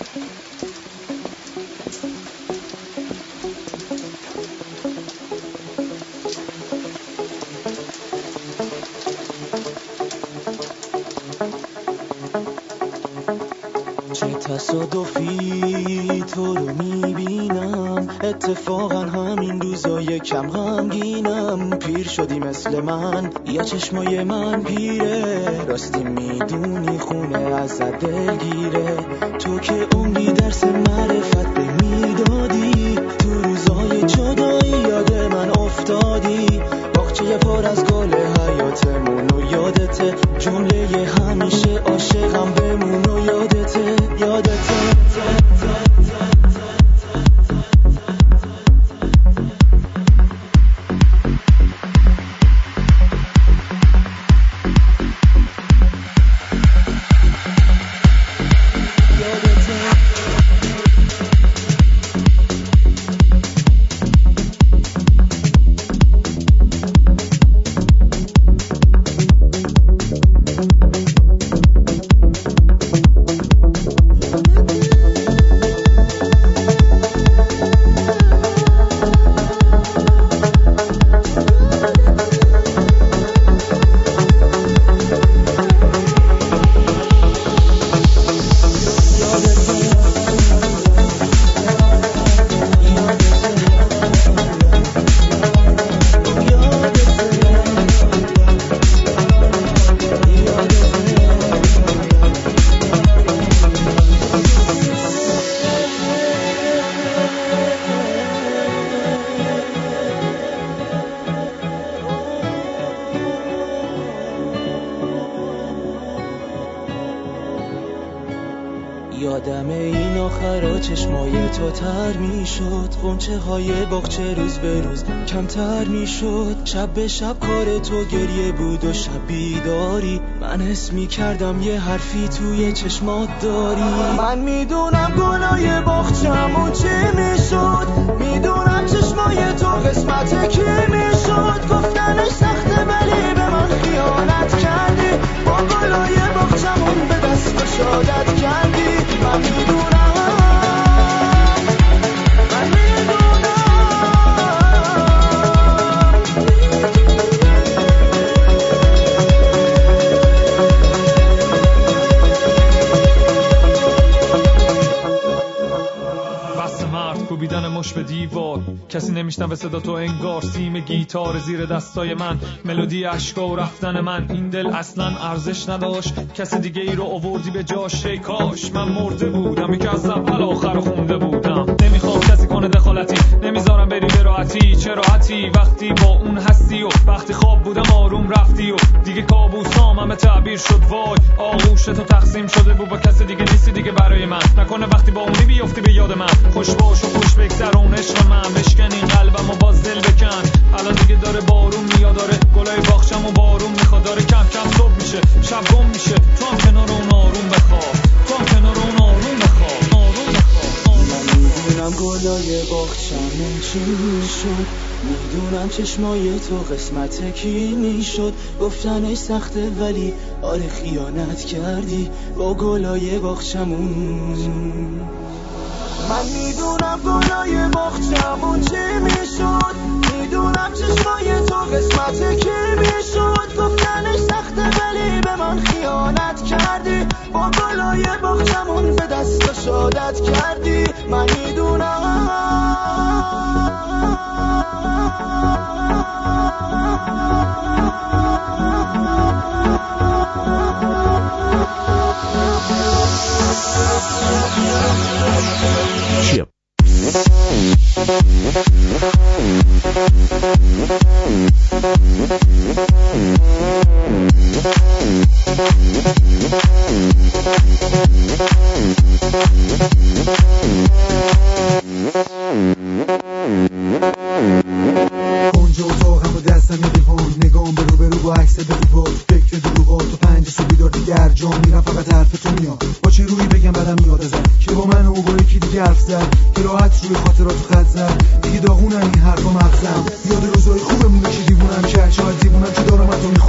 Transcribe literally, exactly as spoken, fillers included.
چه تصادفی تو رو میبینم، اتفاقا همین روزا یکم غمگینم. پیر شدی مثل من یا چشمای من پیره، راستی میدونی خونه ازت دلگیره. تو که عمری درس معرفت به میدادی، تو روزای جدایی یاد من افتادی. باغچه پر از گل حیاتمون و یادته، جمله همیشه عاشقم بمون و یادته یادته. یادم این آخرا چشمای تو تر می شد، غنچه های باغچه روز به روز کمتر می شد. شب به شب کار تو گریه بود و شب بیداری، من حس می کردم یه حرفی توی چشمات داری. من میدونم گناه باغچمون چی می شد، میدونم چشمای تو قسمت کی می شد. گفتنش سخته ولی به من خیانت کردی، با گلای باغچمون به دست شادت کردی. من میدونم من میدونم بس مرد کوبیدن مش به دیوار، کسی نمیشنوه صدا تو انگار سیم گیتار زیر دستای من، ملودی اشکا و رفتن من. این دل اصلا ارزش نداشت، کسی دیگه ای رو آوردی به جاش. ای کاش من مرده بودم، که از اول آخر خونده بودم. نمیخوام کسی کنه دخالتی، نمیذارم بری به راحتی. چه راحتی وقتی با اون هستی، و وقتی خواب بودم آروم رفتی، و دیگه کابوسام همه تعبیر شد. وای آغوش تو تقسیم شده بود با کسی دیگه، نیستی دیگه برای من. نکنه وقتی با اونی بیفتی به یاد من. خوش باش و خوش بگذرون عشق من، بشکن این قلبم و باز دل بکن. الان دیگه داره بارون میاد، داره گلای باغچم و بارون میخواد، داره کم کم صبح میشه شب گم میشه. تو هم کنار اون آروم بخواب، تو هم کنار اون آروم بخواب آروم بخواب. من میدونم گلای باغچمون چی میشد، میدونم چشمای تو قسمت کی میشد. گفتنش سخته ولی آره خیانت کردی با گلای باغچمون. من میدونم گلای باغچمون چی میشد، میدونم چشمای تو قسمت کی میشد. گفتنش سخته ولی به من خیانت کردی، با گلای باغچمون به دست شادت کردی. من میدونم Chip. اونجا اتاقم با دستم یه دیوان، نگام به رو به رو با عکس به دیوار. فکر دروغات تو پنج سو بیدار دیگه هر جا میرم فقط حرف تو میاد. با چه روی بگم بعدم میاد ازت که با من و با یکی دیگه حرف زد، که راحت روی خاطرات تو خط زد. دیگه داغونم این حرفا مغزم، یاد روزای خوبمونه که دیوونم کرد. شاید دیوونم که دارم تو میخوام